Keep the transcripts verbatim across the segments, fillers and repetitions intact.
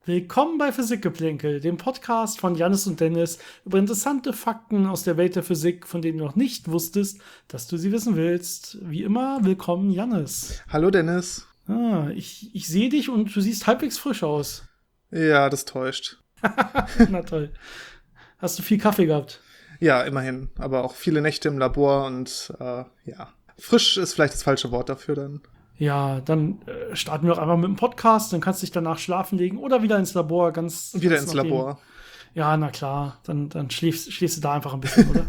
Willkommen bei Physikgeplänkel, dem Podcast von Jannis und Dennis über interessante Fakten aus der Welt der Physik, von denen du noch nicht wusstest, dass du sie wissen willst. Wie immer, willkommen Jannis. Hallo Dennis. Ah, ich, ich sehe dich und du siehst halbwegs frisch aus. Ja, das täuscht. Na toll. Hast du viel Kaffee gehabt? Ja, immerhin. Aber auch viele Nächte im Labor und äh, ja. Frisch ist vielleicht das falsche Wort dafür dann. Ja, dann äh, starten wir auch einfach mit dem Podcast, dann kannst du dich danach schlafen legen oder wieder ins Labor. ganz Wieder ganz ins nachdem. Labor. Ja, na klar, dann, dann schläfst, schläfst du da einfach ein bisschen, oder?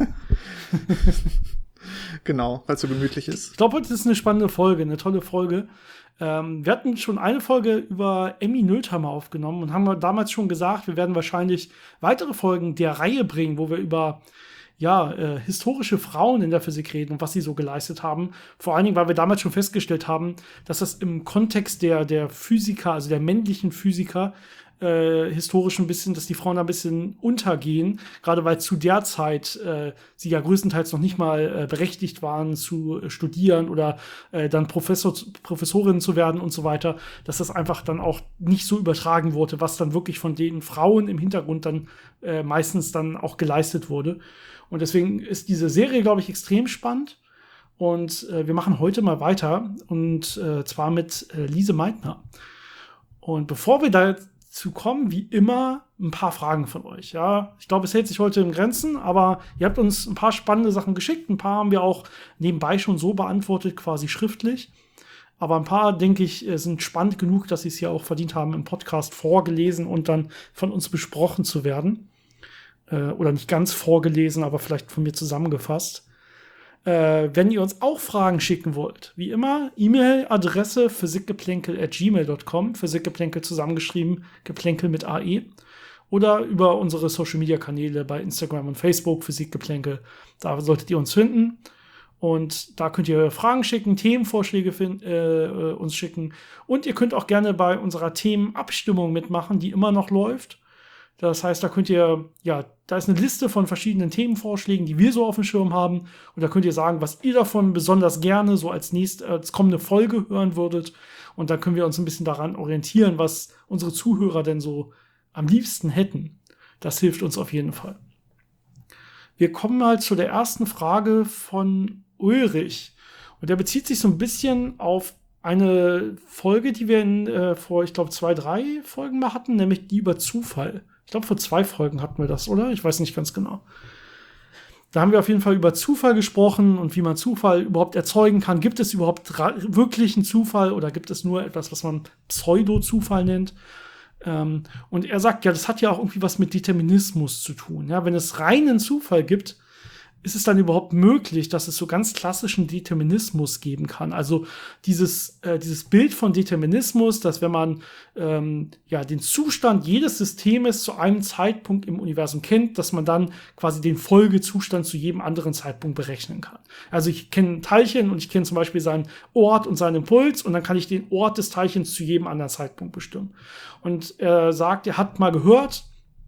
Genau, weil es so gemütlich ist. Ich glaube, heute ist eine spannende Folge, eine tolle Folge. Ähm, wir hatten schon eine Folge über Emmy Noethammer aufgenommen und haben damals schon gesagt, wir werden wahrscheinlich weitere Folgen der Reihe bringen, wo wir über ja, äh, historische Frauen in der Physik reden und was sie so geleistet haben. Vor allen Dingen, weil wir damals schon festgestellt haben, dass das im Kontext der, der Physiker, also der männlichen Physiker, äh, historisch ein bisschen, dass die Frauen da ein bisschen untergehen, gerade weil zu der Zeit äh, sie ja größtenteils noch nicht mal äh, berechtigt waren zu äh, studieren oder äh, dann Professor, Professorin zu werden und so weiter, dass das einfach dann auch nicht so übertragen wurde, was dann wirklich von den Frauen im Hintergrund dann äh, meistens dann auch geleistet wurde. Und deswegen ist diese Serie, glaube ich, extrem spannend. Und äh, wir machen heute mal weiter. Und äh, zwar mit äh, Lise Meitner. Und bevor wir dazu kommen, wie immer, ein paar Fragen von euch. Ja, ich glaube, es hält sich heute in Grenzen, aber ihr habt uns ein paar spannende Sachen geschickt. Ein paar haben wir auch nebenbei schon so beantwortet, quasi schriftlich. Aber ein paar, denke ich, sind spannend genug, dass sie es hier auch verdient haben, im Podcast vorgelesen und dann von uns besprochen zu werden. Oder nicht ganz vorgelesen, aber vielleicht von mir zusammengefasst. Äh, wenn ihr uns auch Fragen schicken wollt, wie immer, E-Mail-Adresse physikgeplänkel at gmail dot com, Physikgeplänkel zusammengeschrieben, Geplänkel mit A E. Oder über unsere Social-Media-Kanäle bei Instagram und Facebook, Physikgeplänkel. Da solltet ihr uns finden. Und da könnt ihr Fragen schicken, Themenvorschläge find, äh, uns schicken. Und ihr könnt auch gerne bei unserer Themenabstimmung mitmachen, die immer noch läuft. Das heißt, da könnt ihr, ja, da ist eine Liste von verschiedenen Themenvorschlägen, die wir so auf dem Schirm haben. Und da könnt ihr sagen, was ihr davon besonders gerne so als nächste, als kommende Folge hören würdet. Und dann können wir uns ein bisschen daran orientieren, was unsere Zuhörer denn so am liebsten hätten. Das hilft uns auf jeden Fall. Wir kommen mal zu der ersten Frage von Ulrich. Und der bezieht sich so ein bisschen auf eine Folge, die wir in, äh, vor, ich glaube, zwei, drei Folgen mal hatten, nämlich die über Zufall. Ich glaube, vor zwei Folgen hatten wir das, oder? Ich weiß nicht ganz genau. Da haben wir auf jeden Fall über Zufall gesprochen und wie man Zufall überhaupt erzeugen kann. Gibt es überhaupt wirklichen Zufall oder gibt es nur etwas, was man Pseudo-Zufall nennt? Ähm, und er sagt, ja, das hat ja auch irgendwie was mit Determinismus zu tun. Ja, wenn es reinen Zufall gibt, ist es dann überhaupt möglich, dass es so ganz klassischen Determinismus geben kann? Also dieses, äh, dieses Bild von Determinismus, dass wenn man ähm, ja den Zustand jedes Systems zu einem Zeitpunkt im Universum kennt, dass man dann quasi den Folgezustand zu jedem anderen Zeitpunkt berechnen kann. Also ich kenne ein Teilchen und ich kenne zum Beispiel seinen Ort und seinen Impuls und dann kann ich den Ort des Teilchens zu jedem anderen Zeitpunkt bestimmen. Und er sagt, er hat mal gehört,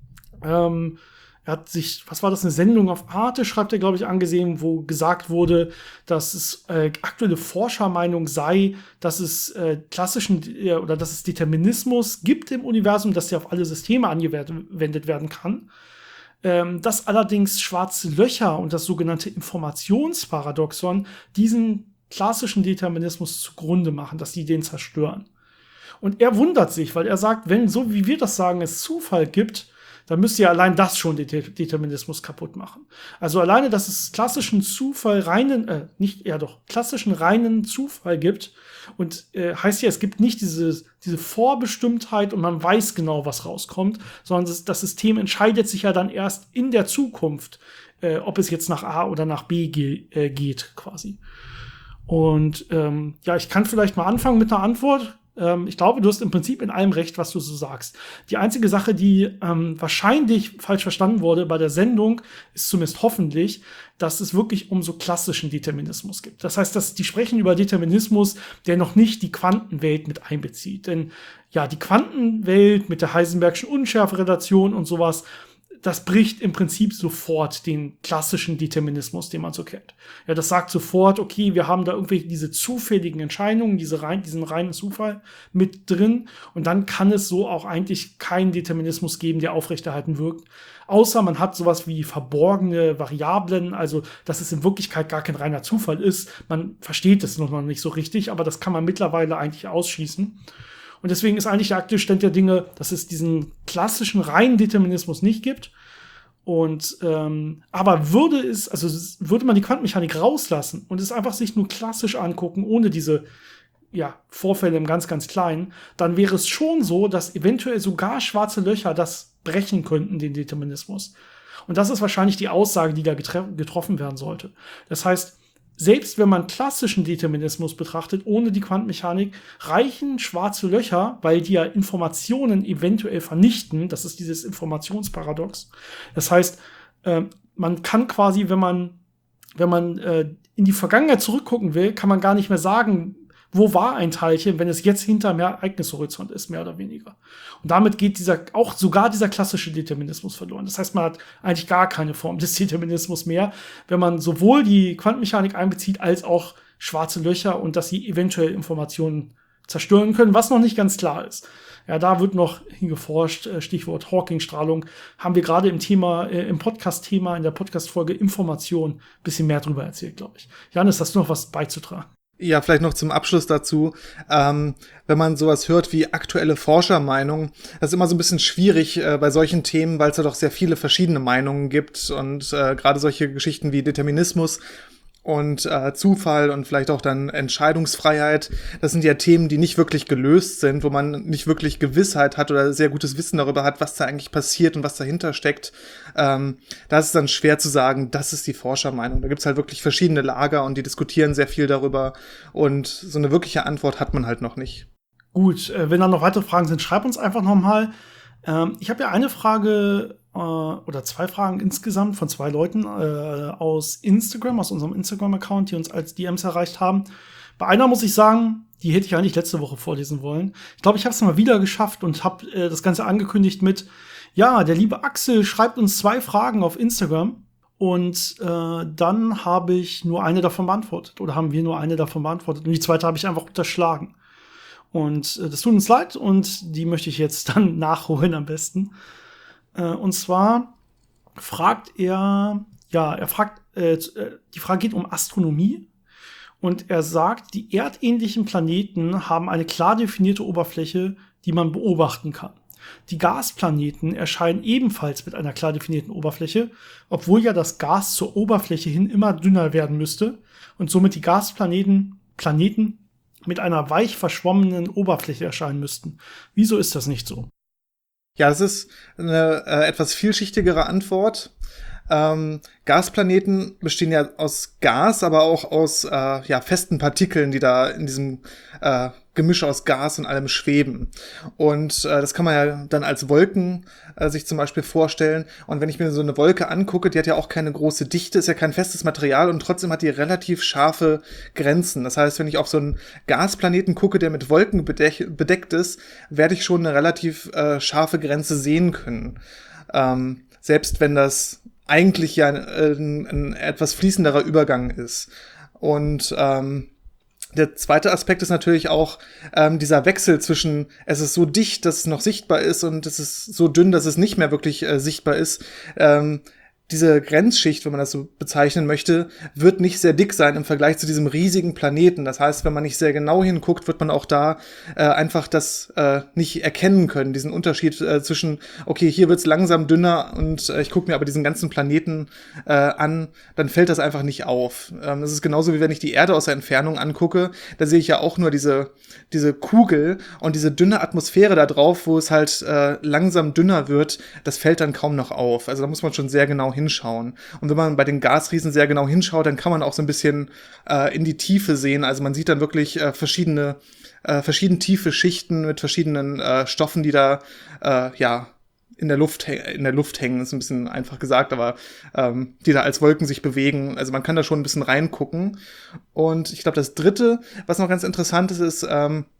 ähm, er hat sich, was war das, eine Sendung auf Arte, schreibt er, glaube ich, angesehen, wo gesagt wurde, dass es äh, aktuelle Forschermeinung sei, dass es äh, klassischen äh, oder dass es Determinismus gibt im Universum, dass der auf alle Systeme angewendet werden kann. Ähm, dass allerdings schwarze Löcher und das sogenannte Informationsparadoxon diesen klassischen Determinismus zugrunde machen, dass die den zerstören. Und er wundert sich, weil er sagt, wenn, so wie wir das sagen, es Zufall gibt, dann müsste ja allein das schon den Determinismus kaputt machen. Also alleine, dass es klassischen Zufall, reinen, äh, nicht, ja doch, klassischen reinen Zufall gibt und äh, heißt ja, es gibt nicht diese, diese Vorbestimmtheit und man weiß genau, was rauskommt, sondern das, das System entscheidet sich ja dann erst in der Zukunft, äh, ob es jetzt nach A oder nach B ge- äh, geht, quasi. Und ähm, ja, ich kann vielleicht mal anfangen mit einer Antwort. Ich glaube, du hast im Prinzip in allem recht, was du so sagst. Die einzige Sache, die ähm, wahrscheinlich falsch verstanden wurde bei der Sendung, ist zumindest hoffentlich, dass es wirklich um so klassischen Determinismus geht. Das heißt, dass die sprechen über Determinismus, der noch nicht die Quantenwelt mit einbezieht. Denn ja, die Quantenwelt mit der Heisenbergschen Unschärferelation und sowas, das bricht im Prinzip sofort den klassischen Determinismus, den man so kennt. Ja, das sagt sofort, okay, wir haben da irgendwie diese zufälligen Entscheidungen, diese rein, diesen reinen Zufall mit drin und dann kann es so auch eigentlich keinen Determinismus geben, der aufrechterhalten wirkt. Außer man hat sowas wie verborgene Variablen, also dass es in Wirklichkeit gar kein reiner Zufall ist. Man versteht es noch nicht so richtig, aber das kann man mittlerweile eigentlich ausschließen. Und deswegen ist eigentlich der aktuelle Stand der Dinge, dass es diesen klassischen reinen Determinismus nicht gibt. Und ähm, aber würde es, also würde man die Quantenmechanik rauslassen und es einfach sich nur klassisch angucken, ohne diese ja, Vorfälle im ganz, ganz Kleinen, dann wäre es schon so, dass eventuell sogar schwarze Löcher das brechen könnten, den Determinismus. Und das ist wahrscheinlich die Aussage, die da getroffen werden sollte. Das heißt, selbst wenn man klassischen Determinismus betrachtet, ohne die Quantenmechanik, reichen schwarze Löcher, weil die ja Informationen eventuell vernichten. Das ist dieses Informationsparadox. Das heißt, äh, man kann quasi, wenn man, wenn man äh, in die Vergangenheit zurückgucken will, kann man gar nicht mehr sagen, wo war ein Teilchen, wenn es jetzt hinterm Ereignishorizont ist, mehr oder weniger. Und damit geht dieser, auch sogar dieser klassische Determinismus verloren. Das heißt, man hat eigentlich gar keine Form des Determinismus mehr, wenn man sowohl die Quantenmechanik einbezieht, als auch schwarze Löcher und dass sie eventuell Informationen zerstören können, was noch nicht ganz klar ist. Ja, da wird noch hingeforscht, Stichwort Hawking-Strahlung, haben wir gerade im Thema, äh, im Podcast-Thema, in der Podcast-Folge Information ein bisschen mehr drüber erzählt, glaube ich. Janis, hast du noch was beizutragen? Ja, vielleicht noch zum Abschluss dazu. Ähm, wenn man sowas hört wie aktuelle Forschermeinungen, das ist immer so ein bisschen schwierig äh, bei solchen Themen, weil es ja doch sehr viele verschiedene Meinungen gibt und äh, gerade solche Geschichten wie Determinismus und äh, Zufall und vielleicht auch dann Entscheidungsfreiheit, das sind ja Themen, die nicht wirklich gelöst sind, wo man nicht wirklich Gewissheit hat oder sehr gutes Wissen darüber hat, was da eigentlich passiert und was dahinter steckt. Ähm, da ist es dann schwer zu sagen, das ist die Forschermeinung. Da gibt's halt wirklich verschiedene Lager und die diskutieren sehr viel darüber und so eine wirkliche Antwort hat man halt noch nicht. Gut, äh, wenn da noch weitere Fragen sind, schreib uns einfach noch mal. Ähm, ich habe ja eine Frage oder zwei Fragen insgesamt von zwei Leuten äh, aus Instagram, aus unserem Instagram-Account, die uns als D Ms erreicht haben. Bei einer muss ich sagen, die hätte ich eigentlich letzte Woche vorlesen wollen. Ich glaube, ich habe es mal wieder geschafft und habe äh, das Ganze angekündigt mit, ja, der liebe Axel schreibt uns zwei Fragen auf Instagram und äh, dann habe ich nur eine davon beantwortet oder haben wir nur eine davon beantwortet und die zweite habe ich einfach unterschlagen. Und äh, das tut uns leid und die möchte ich jetzt dann nachholen am besten. Und zwar fragt er, ja, er fragt, äh, die Frage geht um Astronomie. Und er sagt, die erdähnlichen Planeten haben eine klar definierte Oberfläche, die man beobachten kann. Die Gasplaneten erscheinen ebenfalls mit einer klar definierten Oberfläche, obwohl ja das Gas zur Oberfläche hin immer dünner werden müsste und somit die Gasplaneten Planeten mit einer weich verschwommenen Oberfläche erscheinen müssten. Wieso ist das nicht so? Ja, das ist eine äh, etwas vielschichtigere Antwort. Ähm, Gasplaneten bestehen ja aus Gas, aber auch aus äh, ja, festen Partikeln, die da in diesem äh, Gemisch aus Gas und allem schweben. Und äh, das kann man ja dann als Wolken äh, sich zum Beispiel vorstellen. Und wenn ich mir so eine Wolke angucke, die hat ja auch keine große Dichte, ist ja kein festes Material und trotzdem hat die relativ scharfe Grenzen. Das heißt, wenn ich auf so einen Gasplaneten gucke, der mit Wolken bedeck- bedeckt ist, werde ich schon eine relativ äh, scharfe Grenze sehen können. Ähm, selbst wenn das eigentlich ja ein, ein etwas fließenderer Übergang ist. Und ähm, der zweite Aspekt ist natürlich auch ähm, dieser Wechsel zwischen, es ist so dicht, dass es noch sichtbar ist und es ist so dünn, dass es nicht mehr wirklich äh, sichtbar ist. Ähm, diese Grenzschicht, wenn man das so bezeichnen möchte, wird nicht sehr dick sein im Vergleich zu diesem riesigen Planeten. Das heißt, wenn man nicht sehr genau hinguckt, wird man auch da äh, einfach das äh, nicht erkennen können, diesen Unterschied äh, zwischen, okay, hier wird's langsam dünner und äh, ich gucke mir aber diesen ganzen Planeten äh, an, dann fällt das einfach nicht auf. Ähm, das ist genauso, wie wenn ich die Erde aus der Entfernung angucke, da sehe ich ja auch nur diese, diese Kugel und diese dünne Atmosphäre da drauf, wo es halt äh, langsam dünner wird, das fällt dann kaum noch auf. Also da muss man schon sehr genau hinschauen. Und wenn man bei den Gasriesen sehr genau hinschaut, dann kann man auch so ein bisschen äh, in die Tiefe sehen. Also man sieht dann wirklich äh, verschiedene, äh, verschieden tiefe Schichten mit verschiedenen äh, Stoffen, die da äh, ja in der Luft in der Luft hängen. Das ist ein bisschen einfach gesagt, aber ähm, die da als Wolken sich bewegen. Also man kann da schon ein bisschen reingucken. Und ich glaube, das Dritte, was noch ganz interessant ist, ist ähm,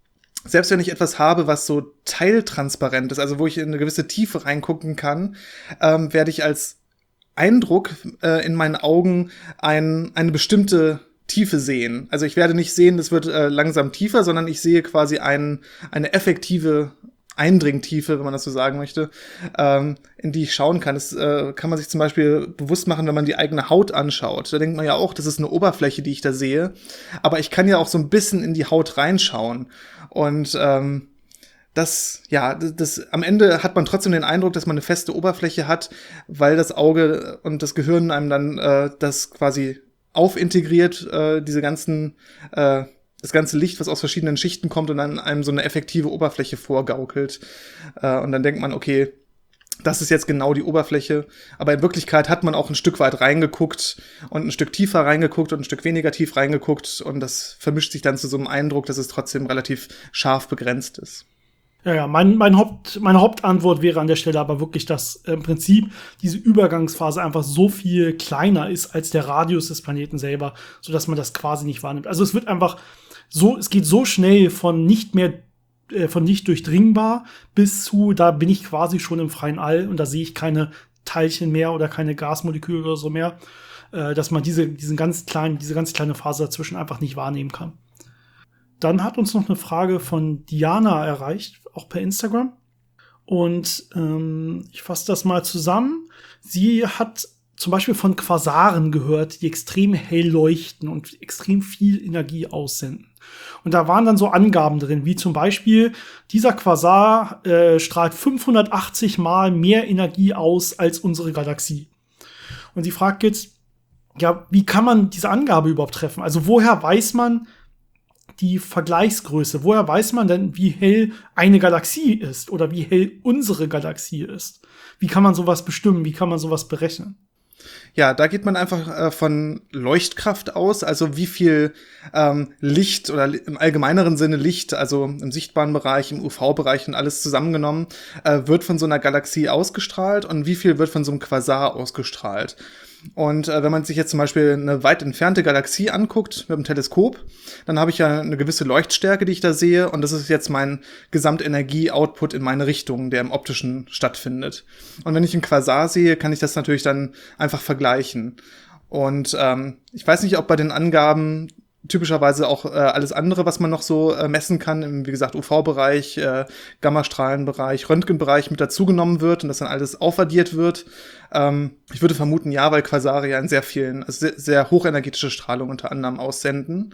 selbst wenn ich etwas habe, was so teiltransparent ist, also wo ich in eine gewisse Tiefe reingucken kann, ähm, werde ich als Eindruck äh, in meinen Augen ein, eine bestimmte Tiefe sehen. Also ich werde nicht sehen, es wird äh, langsam tiefer, sondern ich sehe quasi ein, eine effektive Eindringtiefe, wenn man das so sagen möchte, ähm, in die ich schauen kann. Das äh, kann man sich zum Beispiel bewusst machen, wenn man die eigene Haut anschaut. Da denkt man ja auch, das ist eine Oberfläche, die ich da sehe. Aber ich kann ja auch so ein bisschen in die Haut reinschauen. Und ähm, das, ja, das, das, am Ende hat man trotzdem den Eindruck, dass man eine feste Oberfläche hat, weil das Auge und das Gehirn einem dann äh, das quasi aufintegriert, äh, diese ganzen äh, das ganze Licht, was aus verschiedenen Schichten kommt und dann einem so eine effektive Oberfläche vorgaukelt. Äh, und dann denkt man, okay, das ist jetzt genau die Oberfläche. Aber in Wirklichkeit hat man auch ein Stück weit reingeguckt und ein Stück tiefer reingeguckt und ein Stück weniger tief reingeguckt. Und das vermischt sich dann zu so einem Eindruck, dass es trotzdem relativ scharf begrenzt ist. Ja, ja, mein, mein Haupt, meine Hauptantwort wäre an der Stelle aber wirklich, dass äh, im Prinzip diese Übergangsphase einfach so viel kleiner ist als der Radius des Planeten selber, sodass man das quasi nicht wahrnimmt. Also es wird einfach so, es geht so schnell von nicht mehr, äh, von nicht durchdringbar bis zu, da bin ich quasi schon im freien All und da sehe ich keine Teilchen mehr oder keine Gasmoleküle oder so mehr, äh, dass man diese, diesen ganz kleinen, diese ganz kleine Phase dazwischen einfach nicht wahrnehmen kann. Dann hat uns noch eine Frage von Diana erreicht, auch per Instagram. Und ähm, ich fasse das mal zusammen. Sie hat zum Beispiel von Quasaren gehört, die extrem hell leuchten und extrem viel Energie aussenden. Und da waren dann so Angaben drin, wie zum Beispiel, dieser Quasar äh, strahlt fünfhundertachtzig Mal mehr Energie aus als unsere Galaxie. Und sie fragt jetzt, ja, wie kann man diese Angabe überhaupt treffen? Also woher weiß man die Vergleichsgröße? Woher weiß man denn, wie hell eine Galaxie ist oder wie hell unsere Galaxie ist? Wie kann man sowas bestimmen? Wie kann man sowas berechnen? Ja, da geht man einfach äh, von Leuchtkraft aus, also wie viel ähm, Licht oder li- im allgemeineren Sinne Licht, also im sichtbaren Bereich, im U V-Bereich und alles zusammengenommen, äh, wird von so einer Galaxie ausgestrahlt und wie viel wird von so einem Quasar ausgestrahlt. Und äh, wenn man sich jetzt zum Beispiel eine weit entfernte Galaxie anguckt mit dem Teleskop, dann habe ich ja eine gewisse Leuchtstärke, die ich da sehe, und das ist jetzt mein Gesamtenergie-Output in meine Richtung, der im Optischen stattfindet. Und wenn ich einen Quasar sehe, kann ich das natürlich dann einfach vergleichen. Und ähm, ich weiß nicht, ob bei den Angaben typischerweise auch äh, alles andere, was man noch so äh, messen kann, im, wie gesagt, U V-Bereich, äh, Gammastrahlenbereich, Röntgenbereich mit dazugenommen wird und das dann alles aufaddiert wird. Ähm, ich würde vermuten, ja, weil Quasare ja in sehr vielen, also sehr, sehr hochenergetische Strahlung unter anderem aussenden.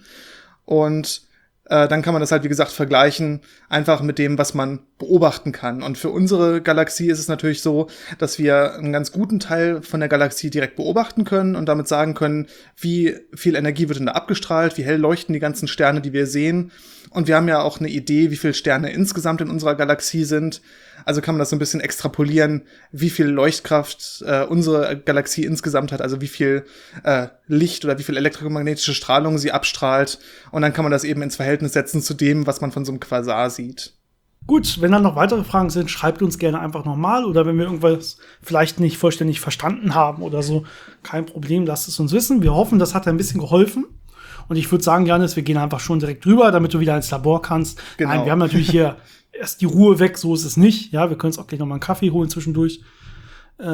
Und äh, dann kann man das halt, wie gesagt, vergleichen, einfach mit dem, was man beobachten kann. Und für unsere Galaxie ist es natürlich so, dass wir einen ganz guten Teil von der Galaxie direkt beobachten können und damit sagen können, wie viel Energie wird denn da abgestrahlt, wie hell leuchten die ganzen Sterne, die wir sehen. Und wir haben ja auch eine Idee, wie viele Sterne insgesamt in unserer Galaxie sind. Also kann man das so ein bisschen extrapolieren, wie viel Leuchtkraft äh, unsere Galaxie insgesamt hat, also wie viel äh, Licht oder wie viel elektromagnetische Strahlung sie abstrahlt. Und dann kann man das eben ins Verhältnis setzen zu dem, was man von so einem Quasar sieht. Gut, wenn dann noch weitere Fragen sind, schreibt uns gerne einfach nochmal. Oder wenn wir irgendwas vielleicht nicht vollständig verstanden haben oder so, kein Problem, lasst es uns wissen. Wir hoffen, das hat ein bisschen geholfen. Und ich würde sagen, Janis, wir gehen einfach schon direkt drüber, damit du wieder ins Labor kannst. Genau. Nein, wir haben natürlich hier erst die Ruhe weg, so ist es nicht. Ja, wir können uns auch gleich noch mal einen Kaffee holen zwischendurch. Äh,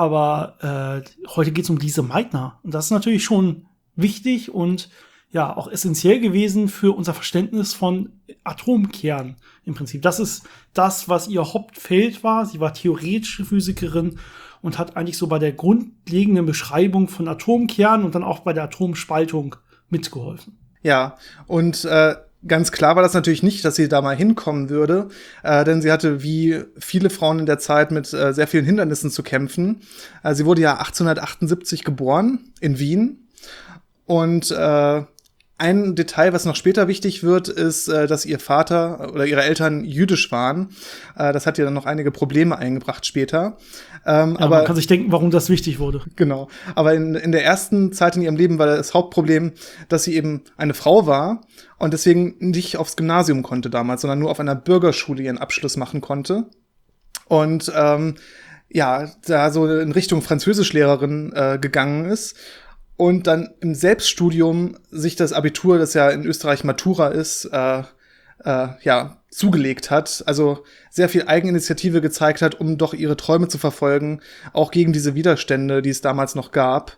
aber äh, heute geht es um Lise Meitner. Und das ist natürlich schon wichtig und ja, auch essentiell gewesen für unser Verständnis von Atomkernen im Prinzip. Das ist das, was ihr Hauptfeld war. Sie war theoretische Physikerin und hat eigentlich so bei der grundlegenden Beschreibung von Atomkernen und dann auch bei der Atomspaltung mitgeholfen. Ja, und äh, ganz klar war das natürlich nicht, dass sie da mal hinkommen würde, äh, denn sie hatte wie viele Frauen in der Zeit mit äh, sehr vielen Hindernissen zu kämpfen. Äh, sie wurde ja achtzehnhundertachtundsiebzig geboren in Wien und äh, ein Detail, was noch später wichtig wird, ist, äh, dass ihr Vater oder ihre Eltern jüdisch waren. Äh, das hat ihr dann noch einige Probleme eingebracht später. Ähm, ja, aber man kann sich denken, warum das wichtig wurde. Genau. Aber in, in der ersten Zeit in ihrem Leben war das Hauptproblem, dass sie eben eine Frau war und deswegen nicht aufs Gymnasium konnte damals, sondern nur auf einer Bürgerschule ihren Abschluss machen konnte. Und ähm, ja, da so in Richtung Französischlehrerin äh, gegangen ist. Und dann im Selbststudium sich das Abitur, das ja in Österreich Matura ist, äh, äh, ja, zugelegt hat. Also sehr viel Eigeninitiative gezeigt hat, um doch ihre Träume zu verfolgen, auch gegen diese Widerstände, die es damals noch gab.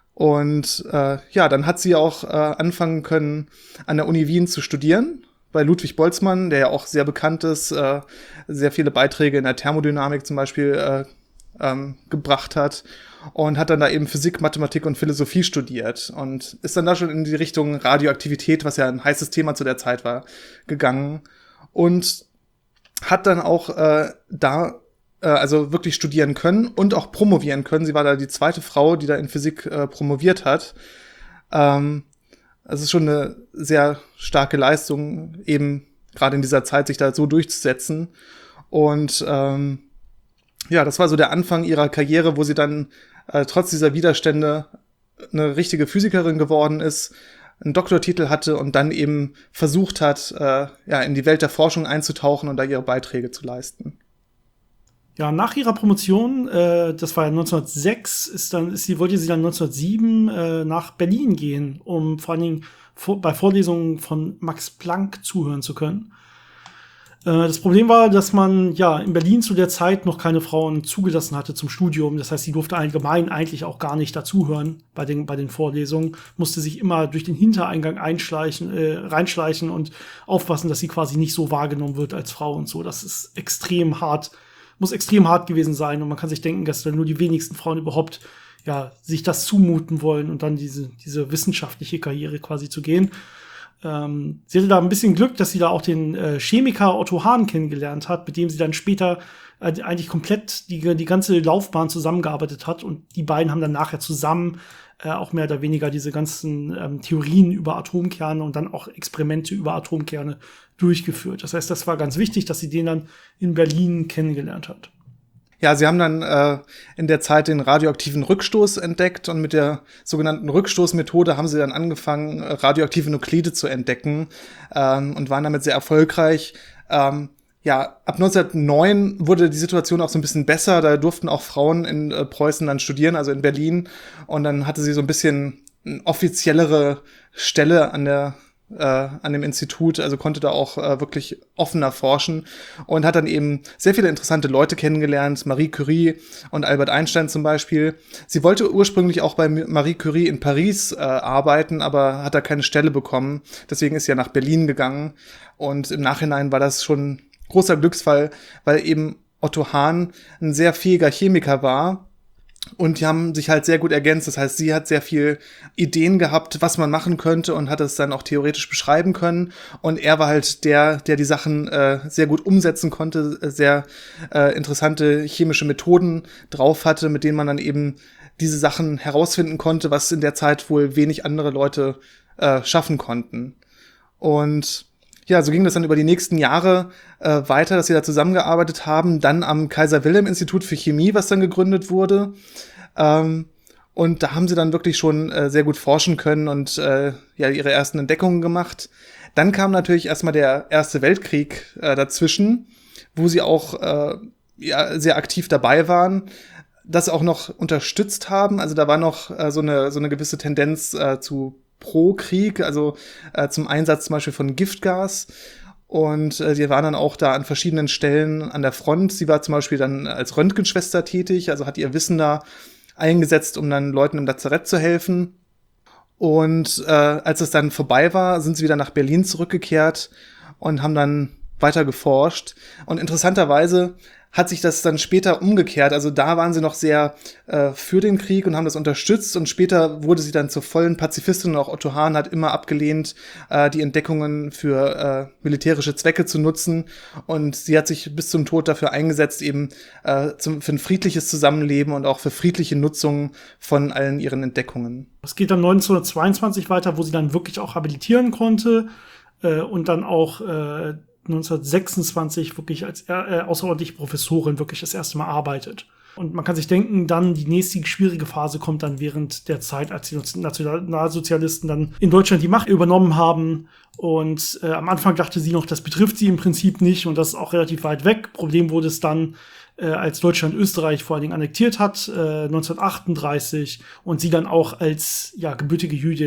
Und äh, ja, dann hat sie auch äh, anfangen können, an der Uni Wien zu studieren, bei Ludwig Boltzmann, der ja auch sehr bekannt ist, äh, sehr viele Beiträge in der Thermodynamik zum Beispiel äh, ähm, gebracht hat. Und hat dann da eben Physik, Mathematik und Philosophie studiert und ist dann da schon in die Richtung Radioaktivität, was ja ein heißes Thema zu der Zeit war, gegangen und hat dann auch äh, da äh, also wirklich studieren können und auch promovieren können. Sie war da die zweite Frau, die da in Physik äh, promoviert hat. Ähm, das ist schon eine sehr starke Leistung, eben gerade in dieser Zeit sich da so durchzusetzen. Und ähm, ja, das war so der Anfang ihrer Karriere, wo sie dann äh, trotz dieser Widerstände eine richtige Physikerin geworden ist, einen Doktortitel hatte und dann eben versucht hat, äh, ja, in die Welt der Forschung einzutauchen und da ihre Beiträge zu leisten. Ja, nach ihrer Promotion, äh, das war ja neunzehnhundertsechs, ist dann, ist sie, wollte sie dann neunzehnhundertsieben äh, nach Berlin gehen, um vor allen Dingen vor, bei Vorlesungen von Max Planck zuhören zu können. Das Problem war, dass man ja in Berlin zu der Zeit noch keine Frauen zugelassen hatte zum Studium. Das heißt, sie durfte allgemein eigentlich auch gar nicht dazuhören bei den, bei den Vorlesungen, musste sich immer durch den Hintereingang einschleichen, äh, reinschleichen und aufpassen, dass sie quasi nicht so wahrgenommen wird als Frau und so. Das ist extrem hart, muss extrem hart gewesen sein. Und man kann sich denken, dass dann nur die wenigsten Frauen überhaupt ja, sich das zumuten wollen und dann diese, diese wissenschaftliche Karriere quasi zu gehen. Ähm, sie hatte da ein bisschen Glück, dass sie da auch den äh, Chemiker Otto Hahn kennengelernt hat, mit dem sie dann später äh, eigentlich komplett die, die ganze Laufbahn zusammengearbeitet hat. Und die beiden haben dann nachher zusammen äh, auch mehr oder weniger diese ganzen ähm, Theorien über Atomkerne und dann auch Experimente über Atomkerne durchgeführt. Das heißt, das war ganz wichtig, dass sie den dann in Berlin kennengelernt hat. Ja, sie haben dann äh, in der Zeit den radioaktiven Rückstoß entdeckt und mit der sogenannten Rückstoßmethode haben sie dann angefangen, radioaktive Nuklide zu entdecken ähm, und waren damit sehr erfolgreich. Ähm, ja, ab neunzehnhundertneun wurde die Situation auch so ein bisschen besser. Da durften auch Frauen in äh, Preußen dann studieren, also in Berlin. Und dann hatte sie so ein bisschen eine offiziellere Stelle an der Äh, an dem Institut, also konnte da auch äh, wirklich offener forschen und hat dann eben sehr viele interessante Leute kennengelernt, Marie Curie und Albert Einstein zum Beispiel. Sie wollte ursprünglich auch bei Marie Curie in Paris äh, arbeiten, aber hat da keine Stelle bekommen. Deswegen ist sie ja nach Berlin gegangen und im Nachhinein war das schon ein großer Glücksfall, weil eben Otto Hahn ein sehr fähiger Chemiker war. Und die haben sich halt sehr gut ergänzt. Das heißt, sie hat sehr viel Ideen gehabt, was man machen könnte und hat es dann auch theoretisch beschreiben können. Und er war halt der, der die Sachen äh, sehr gut umsetzen konnte, sehr äh, interessante chemische Methoden drauf hatte, mit denen man dann eben diese Sachen herausfinden konnte, was in der Zeit wohl wenig andere Leute äh, schaffen konnten. Und ja, so ging das dann über die nächsten Jahre äh, weiter, dass sie da zusammengearbeitet haben. Dann am Kaiser-Wilhelm-Institut für Chemie, was dann gegründet wurde. Ähm, und da haben sie dann wirklich schon äh, sehr gut forschen können und äh, ja ihre ersten Entdeckungen gemacht. Dann kam natürlich erstmal der Erste Weltkrieg äh, dazwischen, wo sie auch äh, ja, sehr aktiv dabei waren, das auch noch unterstützt haben. Also da war noch äh, so eine so eine gewisse Tendenz äh, zu pro Krieg, also äh, zum Einsatz zum Beispiel von Giftgas. Und äh, die waren dann auch da an verschiedenen Stellen an der Front. Sie war zum Beispiel dann als Röntgenschwester tätig, also hat ihr Wissen da eingesetzt, um dann Leuten im Lazarett zu helfen. Und äh, als es dann vorbei war, sind sie wieder nach Berlin zurückgekehrt und haben dann weiter geforscht. Und interessanterweise hat sich das dann später umgekehrt. Also da waren sie noch sehr äh, für den Krieg und haben das unterstützt. Und später wurde sie dann zur vollen Pazifistin. Und auch Otto Hahn hat immer abgelehnt, äh, die Entdeckungen für äh, militärische Zwecke zu nutzen. Und sie hat sich bis zum Tod dafür eingesetzt, eben äh, zum, für ein friedliches Zusammenleben und auch für friedliche Nutzung von allen ihren Entdeckungen. Es geht dann neunzehnhundertzweiundzwanzig weiter, wo sie dann wirklich auch habilitieren konnte äh, und dann auch äh, neunzehnhundertsechsundzwanzig wirklich als äh, außerordentliche Professorin wirklich das erste Mal arbeitet. Und man kann sich denken, dann die nächste schwierige Phase kommt dann während der Zeit, als die Nationalsozialisten dann in Deutschland die Macht übernommen haben. Und äh, am Anfang dachte sie noch, das betrifft sie im Prinzip nicht und das ist auch relativ weit weg. Problem wurde es dann, äh, als Deutschland Österreich vor allen Dingen annektiert hat, äh, neunzehnhundertachtunddreißig, und sie dann auch als ja gebürtige Jüdin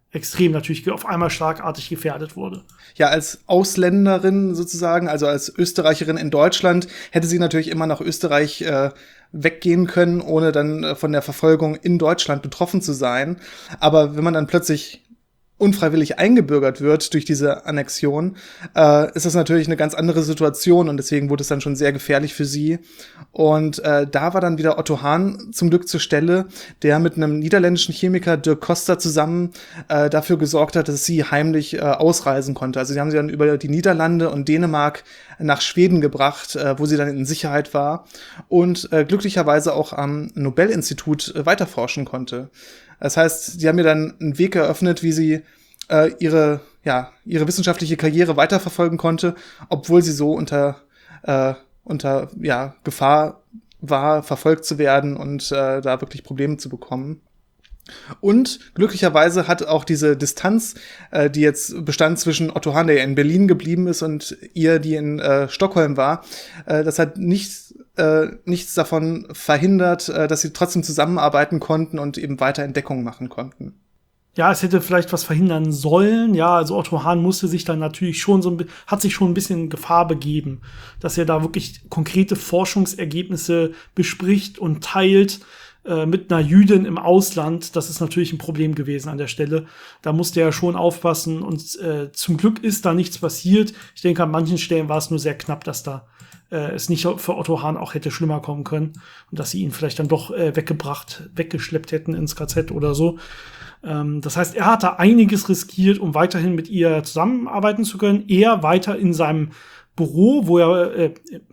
extrem natürlich auf einmal schlagartig gefährdet wurde. Ja, als Ausländerin sozusagen, also als Österreicherin in Deutschland, hätte sie natürlich immer nach Österreich äh, weggehen können, ohne dann äh, von der Verfolgung in Deutschland betroffen zu sein. Aber wenn man dann plötzlich unfreiwillig eingebürgert wird durch diese Annexion, äh, ist das natürlich eine ganz andere Situation und deswegen wurde es dann schon sehr gefährlich für sie. Und äh, da war dann wieder Otto Hahn zum Glück zur Stelle, der mit einem niederländischen Chemiker Dirk Coster zusammen äh, dafür gesorgt hat, dass sie heimlich äh, ausreisen konnte. Also sie haben sie dann über die Niederlande und Dänemark nach Schweden gebracht, äh, wo sie dann in Sicherheit war und äh, glücklicherweise auch am Nobel-Institut äh, weiterforschen konnte. Das heißt, sie haben mir dann einen Weg eröffnet, wie sie äh, ihre, ja, ihre wissenschaftliche Karriere weiterverfolgen konnte, obwohl sie so unter, äh, unter ja, Gefahr war, verfolgt zu werden und äh, da wirklich Probleme zu bekommen. Und glücklicherweise hat auch diese Distanz, äh, die jetzt bestand zwischen Otto Hahn, der ja in Berlin geblieben ist, und ihr, die in äh, Stockholm war, äh, das hat nichts, äh, nichts davon verhindert, äh, dass sie trotzdem zusammenarbeiten konnten und eben weiter Entdeckungen machen konnten. Ja, es hätte vielleicht was verhindern sollen. Ja, also Otto Hahn musste sich dann natürlich schon so ein, hat sich schon ein bisschen in Gefahr begeben, dass er da wirklich konkrete Forschungsergebnisse bespricht und teilt äh, mit einer Jüdin im Ausland. Das ist natürlich ein Problem gewesen an der Stelle. Da musste er schon aufpassen und äh, zum Glück ist da nichts passiert. Ich denke, an manchen Stellen war es nur sehr knapp, dass da äh, es nicht für Otto Hahn auch hätte schlimmer kommen können und dass sie ihn vielleicht dann doch äh, weggebracht, weggeschleppt hätten ins K Z oder so. Das heißt, er hat da einiges riskiert, um weiterhin mit ihr zusammenarbeiten zu können. Er weiter in seinem Büro, wo er äh,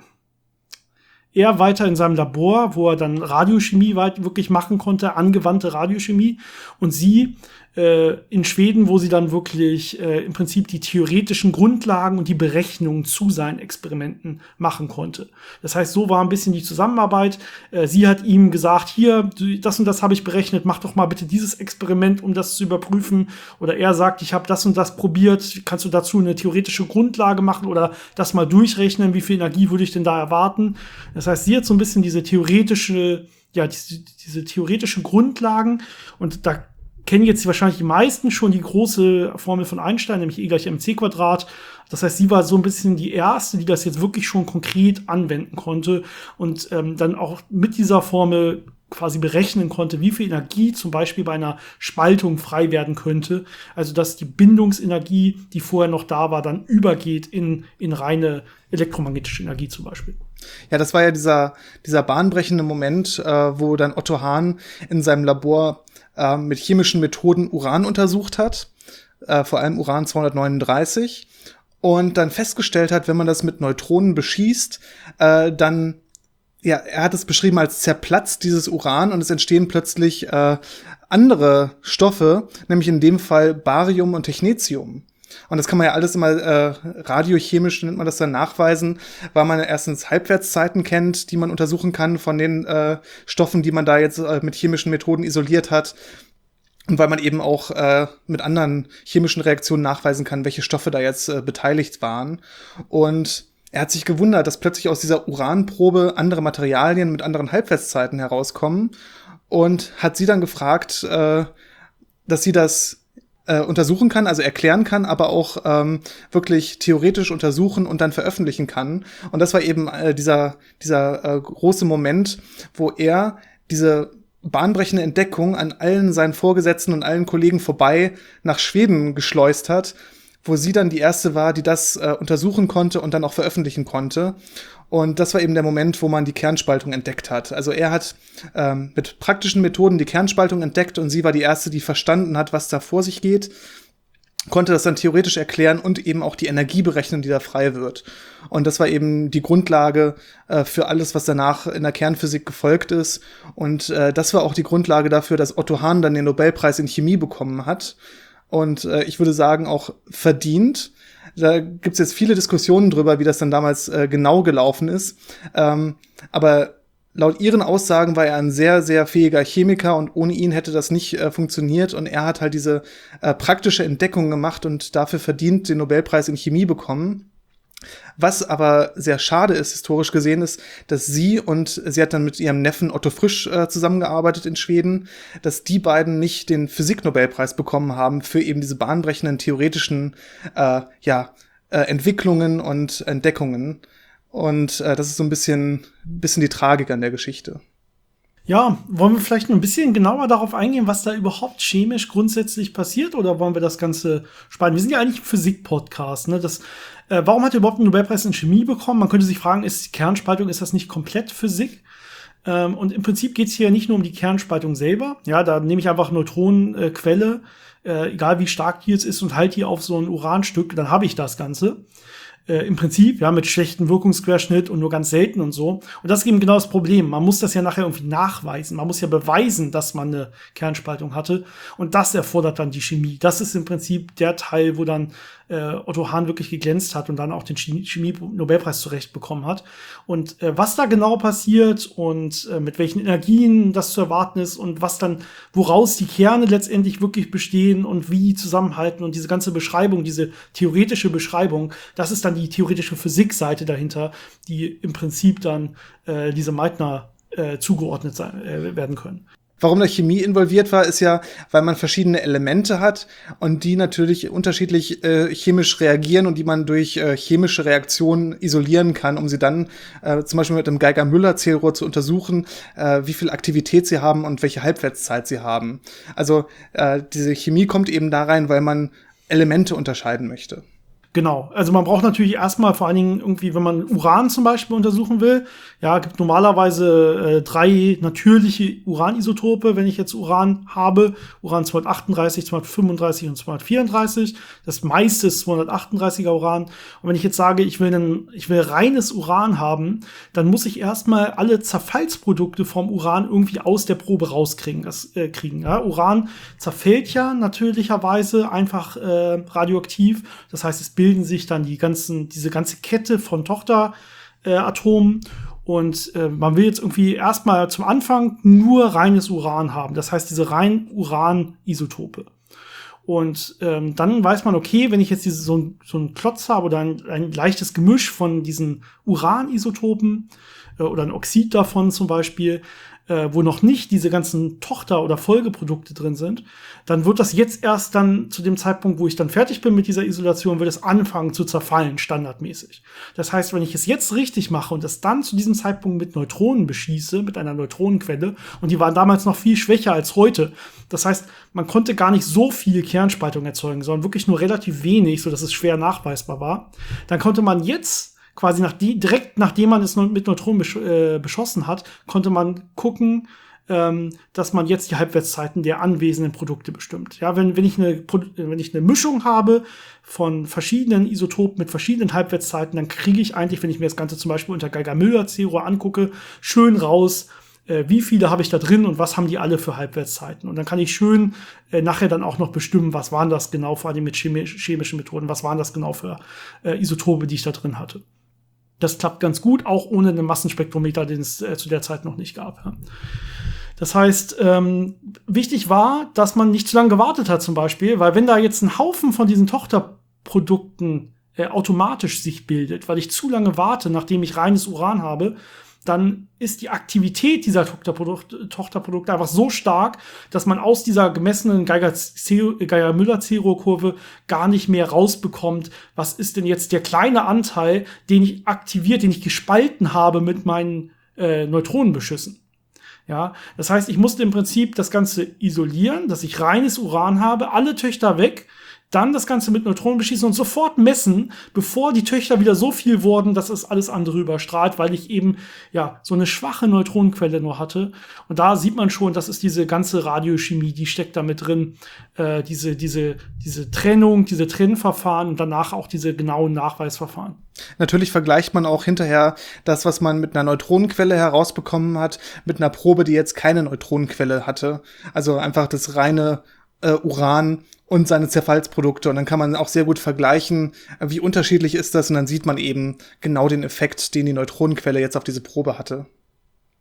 er weiter in seinem Labor, wo er dann Radiochemie weit wirklich machen konnte, angewandte Radiochemie. Und sie äh, in Schweden, wo sie dann wirklich äh, im Prinzip die theoretischen Grundlagen und die Berechnungen zu seinen Experimenten machen konnte. Das heißt, so war ein bisschen die Zusammenarbeit. Äh, sie hat ihm gesagt, hier, das und das habe ich berechnet, mach doch mal bitte dieses Experiment, um das zu überprüfen. Oder er sagt, ich habe das und das probiert, kannst du dazu eine theoretische Grundlage machen oder das mal durchrechnen, wie viel Energie würde ich denn da erwarten? Das heißt, sie hat so ein bisschen diese theoretische, ja, diese, diese theoretische Grundlagen und da kennen jetzt wahrscheinlich die meisten schon die große Formel von Einstein, nämlich E gleich mc Quadrat. Das heißt, sie war so ein bisschen die erste, die das jetzt wirklich schon konkret anwenden konnte und ähm, dann auch mit dieser Formel quasi berechnen konnte, wie viel Energie zum Beispiel bei einer Spaltung frei werden könnte. Also, dass die Bindungsenergie, die vorher noch da war, dann übergeht in, in reine elektromagnetische Energie zum Beispiel. Ja, das war ja dieser, dieser bahnbrechende Moment, äh, wo dann Otto Hahn in seinem Labor äh, mit chemischen Methoden Uran untersucht hat, äh, vor allem Uran zweihundertneununddreißig, und dann festgestellt hat, wenn man das mit Neutronen beschießt, äh, dann ja, er hat es beschrieben als zerplatzt dieses Uran und es entstehen plötzlich äh, andere Stoffe, nämlich in dem Fall Barium und Technetium. Und das kann man ja alles immer äh, radiochemisch, nennt man das dann, nachweisen, weil man erstens Halbwertszeiten kennt, die man untersuchen kann von den äh, Stoffen, die man da jetzt äh, mit chemischen Methoden isoliert hat. Und weil man eben auch äh, mit anderen chemischen Reaktionen nachweisen kann, welche Stoffe da jetzt äh, beteiligt waren. Und er hat sich gewundert, dass plötzlich aus dieser Uranprobe andere Materialien mit anderen Halbwertszeiten herauskommen und hat sie dann gefragt, äh, dass sie das äh, untersuchen kann, also erklären kann, aber auch ähm, wirklich theoretisch untersuchen und dann veröffentlichen kann. Und das war eben äh, dieser, dieser äh, große Moment, wo er diese bahnbrechende Entdeckung an allen seinen Vorgesetzten und allen Kollegen vorbei nach Schweden geschleust hat, wo sie dann die erste war, die das äh, untersuchen konnte und dann auch veröffentlichen konnte. Und das war eben der Moment, wo man die Kernspaltung entdeckt hat. Also er hat ähm, mit praktischen Methoden die Kernspaltung entdeckt und sie war die erste, die verstanden hat, was da vor sich geht, konnte das dann theoretisch erklären und eben auch die Energie berechnen, die da frei wird. Und das war eben die Grundlage äh, für alles, was danach in der Kernphysik gefolgt ist. Und äh, das war auch die Grundlage dafür, dass Otto Hahn dann den Nobelpreis in Chemie bekommen hat. Und äh, ich würde sagen, auch verdient. Da gibt's jetzt viele Diskussionen drüber, wie das dann damals äh, genau gelaufen ist. Ähm, aber laut ihren Aussagen war er ein sehr, sehr fähiger Chemiker und ohne ihn hätte das nicht äh, funktioniert. Und er hat halt diese äh, praktische Entdeckung gemacht und dafür verdient den Nobelpreis in Chemie bekommen. Was aber sehr schade ist, historisch gesehen, ist, dass sie und sie hat dann mit ihrem Neffen Otto Frisch äh, zusammengearbeitet in Schweden, dass die beiden nicht den Physiknobelpreis bekommen haben für eben diese bahnbrechenden theoretischen äh, ja, äh, Entwicklungen und Entdeckungen. Und äh, das ist so ein bisschen, bisschen die Tragik an der Geschichte. Ja, wollen wir vielleicht noch ein bisschen genauer darauf eingehen, was da überhaupt chemisch grundsätzlich passiert, oder wollen wir das Ganze spalten? Wir sind ja eigentlich ein Physik-Podcast, ne? Das, äh, warum hat er überhaupt einen Nobelpreis in Chemie bekommen? Man könnte sich fragen, ist die Kernspaltung, ist das nicht komplett Physik? Ähm, und im Prinzip geht es hier nicht nur um die Kernspaltung selber. Ja, da nehme ich einfach Neutronenquelle, äh, egal wie stark die jetzt ist, und halte die auf so ein Uranstück, dann habe ich das Ganze. Äh, im Prinzip, ja, mit schlechtem Wirkungsquerschnitt und nur ganz selten und so. Und das ist eben genau das Problem. Man muss das ja nachher irgendwie nachweisen. Man muss ja beweisen, dass man eine Kernspaltung hatte. Und das erfordert dann die Chemie. Das ist im Prinzip der Teil, wo dann äh, Otto Hahn wirklich geglänzt hat und dann auch den Chemie-Nobelpreis zurecht bekommen hat. Und äh, was da genau passiert und äh, mit welchen Energien das zu erwarten ist und was dann, woraus die Kerne letztendlich wirklich bestehen und wie die zusammenhalten und diese ganze Beschreibung, diese theoretische Beschreibung, das ist dann die theoretische Physikseite dahinter, die im Prinzip dann äh, diese Meitner äh, zugeordnet sein, äh, werden können. Warum da Chemie involviert war, ist ja, weil man verschiedene Elemente hat und die natürlich unterschiedlich äh, chemisch reagieren und die man durch äh, chemische Reaktionen isolieren kann, um sie dann äh, zum Beispiel mit einem Geiger-Müller-Zählrohr zu untersuchen, äh, wie viel Aktivität sie haben und welche Halbwertszeit sie haben. Also äh, diese Chemie kommt eben da rein, weil man Elemente unterscheiden möchte. Genau, also man braucht natürlich erstmal vor allen Dingen irgendwie, wenn man Uran zum Beispiel untersuchen will, ja, gibt normalerweise äh, drei natürliche Uranisotope, wenn ich jetzt Uran habe, Uran zweihundertachtunddreißig, zweihundertfünfunddreißig und zweihundertvierunddreißig, das meiste ist zweihundertachtunddreißiger Uran. Und wenn ich jetzt sage, ich will, einen, ich will reines Uran haben, dann muss ich erstmal alle Zerfallsprodukte vom Uran irgendwie aus der Probe rauskriegen. Das, äh, kriegen, ja. Uran zerfällt ja natürlicherweise einfach äh, radioaktiv, das heißt, es bildet bilden sich dann die ganzen, diese ganze Kette von Tochteratomen. Äh, und äh, man will jetzt irgendwie erstmal zum Anfang nur reines Uran haben. Das heißt, diese rein Uran-Isotope. Und ähm, dann weiß man, okay, wenn ich jetzt diese, so, ein, so einen Klotz habe oder ein, ein leichtes Gemisch von diesen Uran-Isotopen äh, oder ein Oxid davon zum Beispiel, äh, wo noch nicht diese ganzen Tochter- oder Folgeprodukte drin sind, dann wird das jetzt erst dann zu dem Zeitpunkt, wo ich dann fertig bin mit dieser Isolation, wird es anfangen zu zerfallen, standardmäßig. Das heißt, wenn ich es jetzt richtig mache und es dann zu diesem Zeitpunkt mit Neutronen beschieße, mit einer Neutronenquelle, und die waren damals noch viel schwächer als heute, das heißt, man konnte gar nicht so viel Kernspaltung erzeugen, sondern wirklich nur relativ wenig, sodass es schwer nachweisbar war, dann konnte man jetzt quasi nach die, direkt nachdem man es mit Neutronen besch äh, beschossen hat, konnte man gucken, ähm, dass man jetzt die Halbwertszeiten der anwesenden Produkte bestimmt. Ja, wenn, wenn, ich eine, wenn ich eine Mischung habe von verschiedenen Isotopen mit verschiedenen Halbwertszeiten, dann kriege ich eigentlich, wenn ich mir das Ganze zum Beispiel unter Geiger-Müller-Zählrohr angucke, schön raus, äh, wie viele habe ich da drin und was haben die alle für Halbwertszeiten. Und dann kann ich schön äh, nachher dann auch noch bestimmen, was waren das genau, vor allem mit chemisch, chemischen Methoden, was waren das genau für äh, Isotope, die ich da drin hatte. Das klappt ganz gut, auch ohne einen Massenspektrometer, den es äh, zu der Zeit noch nicht gab. Ja. Das heißt, ähm, wichtig war, dass man nicht zu lange gewartet hat zum Beispiel, weil wenn da jetzt ein Haufen von diesen Tochterprodukten äh, automatisch sich bildet, weil ich zu lange warte, nachdem ich reines Uran habe, dann ist die Aktivität dieser Tochterprodukt, Tochterprodukte einfach so stark, dass man aus dieser gemessenen Geiger-Müller-Zählrohrkurve gar nicht mehr rausbekommt, was ist denn jetzt der kleine Anteil, den ich aktiviert, den ich gespalten habe mit meinen äh, Neutronenbeschüssen. Ja, das heißt, ich musste im Prinzip das Ganze isolieren, dass ich reines Uran habe, alle Töchter weg, dann das Ganze mit Neutronen beschießen und sofort messen, bevor die Töchter wieder so viel wurden, dass es alles andere überstrahlt, weil ich eben ja so eine schwache Neutronenquelle nur hatte. Und da sieht man schon, das ist diese ganze Radiochemie, die steckt da mit drin, äh, diese, diese, diese Trennung, diese Trennverfahren und danach auch diese genauen Nachweisverfahren. Natürlich vergleicht man auch hinterher das, was man mit einer Neutronenquelle herausbekommen hat, mit einer Probe, die jetzt keine Neutronenquelle hatte. Also einfach das reine äh, Uran und seine Zerfallsprodukte. Und dann kann man auch sehr gut vergleichen, wie unterschiedlich ist das. Und dann sieht man eben genau den Effekt, den die Neutronenquelle jetzt auf diese Probe hatte.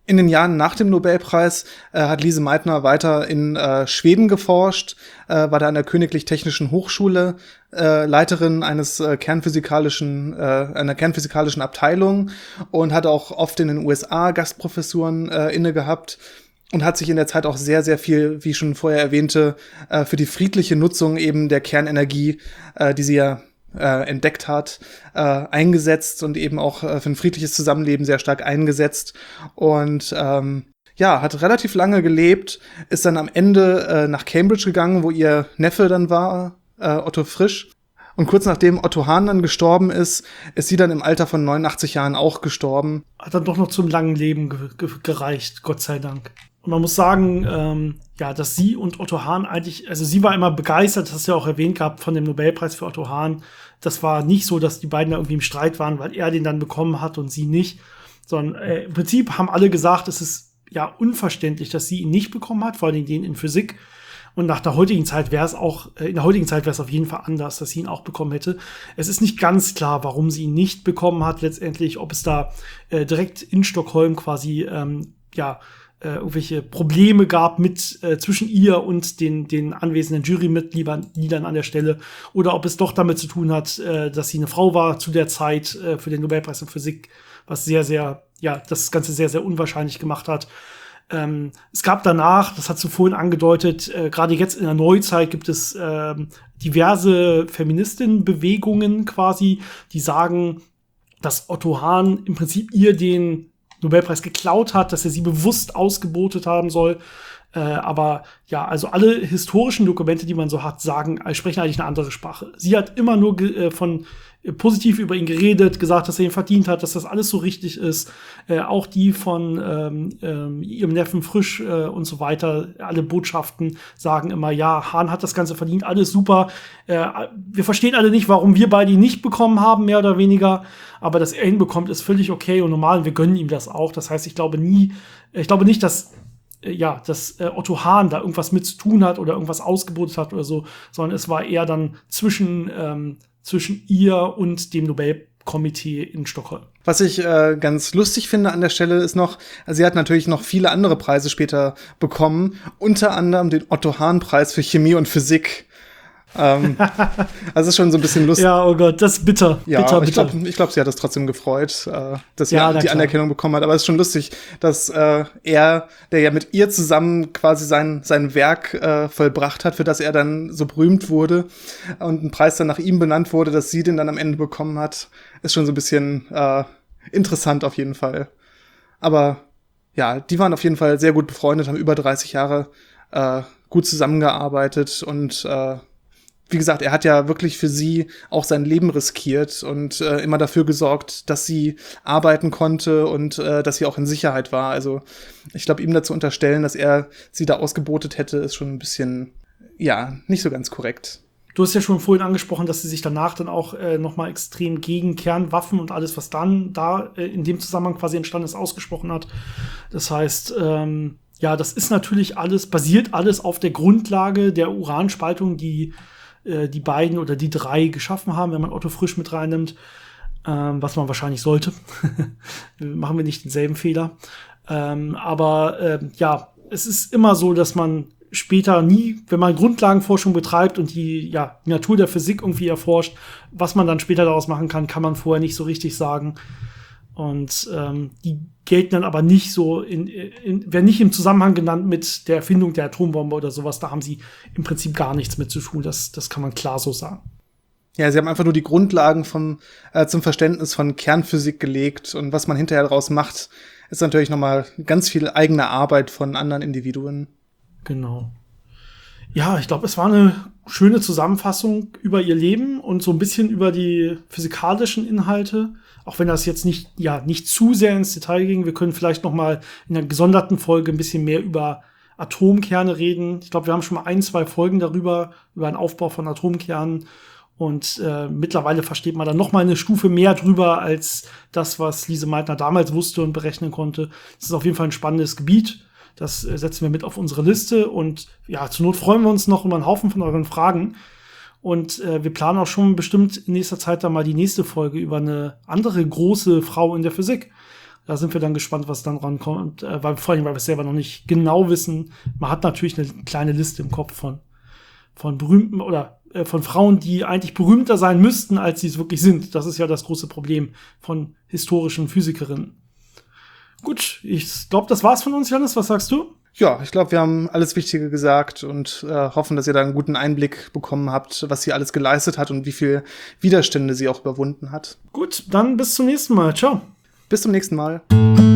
In den Jahren nach dem Nobelpreis äh, hat Lise Meitner weiter in äh, Schweden geforscht, äh, war da an der Königlich Technischen Hochschule äh, Leiterin eines äh, kernphysikalischen, äh, einer kernphysikalischen Abteilung und hat auch oft in den U S A Gastprofessuren äh, inne gehabt und hat sich in der Zeit auch sehr, sehr viel, wie ich schon vorher erwähnte, äh, für die friedliche Nutzung eben der Kernenergie, äh, die sie ja Äh, entdeckt hat, äh, eingesetzt und eben auch äh, für ein friedliches Zusammenleben sehr stark eingesetzt. Und ähm, ja, hat relativ lange gelebt, ist dann am Ende äh, nach Cambridge gegangen, wo ihr Neffe dann war, äh, Otto Frisch. Und kurz nachdem Otto Hahn dann gestorben ist, ist sie dann im Alter von neunundachtzig Jahren auch gestorben. Hat dann doch noch zum langen Leben ge- ge- gereicht, Gott sei Dank. Und man muss sagen, ähm, ja, dass sie und Otto Hahn eigentlich, also sie war immer begeistert, das hast du ja auch erwähnt gehabt, von dem Nobelpreis für Otto Hahn. Das war nicht so, dass die beiden da irgendwie im Streit waren, weil er den dann bekommen hat und sie nicht. Sondern äh, im Prinzip haben alle gesagt, es ist ja unverständlich, dass sie ihn nicht bekommen hat, vor allem den in Physik. Und nach der heutigen Zeit wäre es auch, äh, in der heutigen Zeit wäre es auf jeden Fall anders, dass sie ihn auch bekommen hätte. Es ist nicht ganz klar, warum sie ihn nicht bekommen hat letztendlich, ob es da äh, direkt in Stockholm quasi, ähm, ja, Äh, irgendwelche Probleme gab mit äh, zwischen ihr und den, den anwesenden Jurymitgliedern an der Stelle oder ob es doch damit zu tun hat, äh, dass sie eine Frau war zu der Zeit äh, für den Nobelpreis in Physik, was sehr, sehr, ja, das Ganze sehr, sehr unwahrscheinlich gemacht hat. Ähm, es gab danach, das hast du vorhin angedeutet, äh, gerade jetzt in der Neuzeit gibt es äh, diverse Feministinnenbewegungen quasi, die sagen, dass Otto Hahn im Prinzip ihr den Nobelpreis geklaut hat, dass er sie bewusst ausgebotet haben soll. Äh, aber ja, also alle historischen Dokumente, die man so hat, sagen, äh, sprechen eigentlich eine andere Sprache. Sie hat immer nur ge- äh, von äh, positiv über ihn geredet, gesagt, dass er ihn verdient hat, dass das alles so richtig ist. Äh, auch die von ähm, ähm, ihrem Neffen Frisch äh, und so weiter, alle Botschaften sagen immer, ja, Hahn hat das Ganze verdient, alles super. Äh, wir verstehen alle nicht, warum wir beide ihn nicht bekommen haben, mehr oder weniger. Aber dass er ihn bekommt, ist völlig okay und normal und wir gönnen ihm das auch. Das heißt, ich glaube nie, ich glaube nicht, dass äh, ja, dass äh, Otto Hahn da irgendwas mit zu tun hat oder irgendwas ausgebotet hat oder so, sondern es war eher dann zwischen, ähm, zwischen ihr und dem Nobelkomitee in Stockholm. Was ich äh, ganz lustig finde an der Stelle ist noch, also sie hat natürlich noch viele andere Preise später bekommen, unter anderem den Otto-Hahn-Preis für Chemie und Physik. ähm, also ist schon so ein bisschen lustig. Ja, oh Gott, das ist bitter. Ja, bitter, ich bitter. glaube, ich glaub, sie hat das trotzdem gefreut, äh, dass sie Ja, die klar. Anerkennung bekommen hat. Aber es ist schon lustig, dass äh, er, der ja mit ihr zusammen quasi sein, sein Werk äh, vollbracht hat, für das er dann so berühmt wurde und ein Preis dann nach ihm benannt wurde, dass sie den dann am Ende bekommen hat, ist schon so ein bisschen äh, interessant auf jeden Fall. Aber ja, die waren auf jeden Fall sehr gut befreundet, haben über dreißig Jahre äh, gut zusammengearbeitet und äh, wie gesagt, er hat ja wirklich für sie auch sein Leben riskiert und äh, immer dafür gesorgt, dass sie arbeiten konnte und äh, dass sie auch in Sicherheit war. Also ich glaube, ihm dazu unterstellen, dass er sie da ausgebotet hätte, ist schon ein bisschen, ja, nicht so ganz korrekt. Du hast ja schon vorhin angesprochen, dass sie sich danach dann auch äh, noch mal extrem gegen Kernwaffen und alles, was dann da äh, in dem Zusammenhang quasi entstanden ist, ausgesprochen hat. Das heißt, ähm, ja, das ist natürlich alles, basiert alles auf der Grundlage der Uranspaltung, die die beiden oder die drei geschaffen haben, wenn man Otto Frisch mit reinnimmt, ähm, was man wahrscheinlich sollte. Machen wir nicht denselben Fehler. Ähm, aber ähm, ja, es ist immer so, dass man später nie, wenn man Grundlagenforschung betreibt und die, ja, die Natur der Physik irgendwie erforscht, was man dann später daraus machen kann, kann man vorher nicht so richtig sagen. Und ähm, die gelten dann aber nicht so, in, in, werden nicht im Zusammenhang genannt mit der Erfindung der Atombombe oder sowas. Da haben sie im Prinzip gar nichts mit zu tun. Das, das kann man klar so sagen. Ja, sie haben einfach nur die Grundlagen vom, äh, zum Verständnis von Kernphysik gelegt. Und was man hinterher daraus macht, ist natürlich noch mal ganz viel eigene Arbeit von anderen Individuen. Genau. Ja, ich glaube, es war eine schöne Zusammenfassung über ihr Leben und so ein bisschen über die physikalischen Inhalte. Auch wenn das jetzt nicht, ja, nicht zu sehr ins Detail ging. Wir können vielleicht noch mal in einer gesonderten Folge ein bisschen mehr über Atomkerne reden. Ich glaube, wir haben schon mal ein, zwei Folgen darüber, über den Aufbau von Atomkernen. Und äh, mittlerweile versteht man dann noch mal eine Stufe mehr drüber als das, was Lise Meitner damals wusste und berechnen konnte. Das ist auf jeden Fall ein spannendes Gebiet. Das äh, setzen wir mit auf unsere Liste. Und ja, zur Not freuen wir uns noch über einen Haufen von euren Fragen. Und äh, wir planen auch schon bestimmt in nächster Zeit dann mal die nächste Folge über eine andere große Frau in der Physik. Da sind wir dann gespannt, was dann rankommt, äh, weil, vor allem, weil wir es selber noch nicht genau wissen. Man hat natürlich eine kleine Liste im Kopf von, von berühmten oder äh, von Frauen, die eigentlich berühmter sein müssten, als sie es wirklich sind. Das ist ja das große Problem von historischen Physikerinnen. Gut, ich glaube, das war's von uns, Janis. Was sagst du? Ja, ich glaube, wir haben alles Wichtige gesagt und äh, hoffen, dass ihr da einen guten Einblick bekommen habt, was sie alles geleistet hat und wie viel Widerstände sie auch überwunden hat. Gut, dann bis zum nächsten Mal. Ciao. Bis zum nächsten Mal.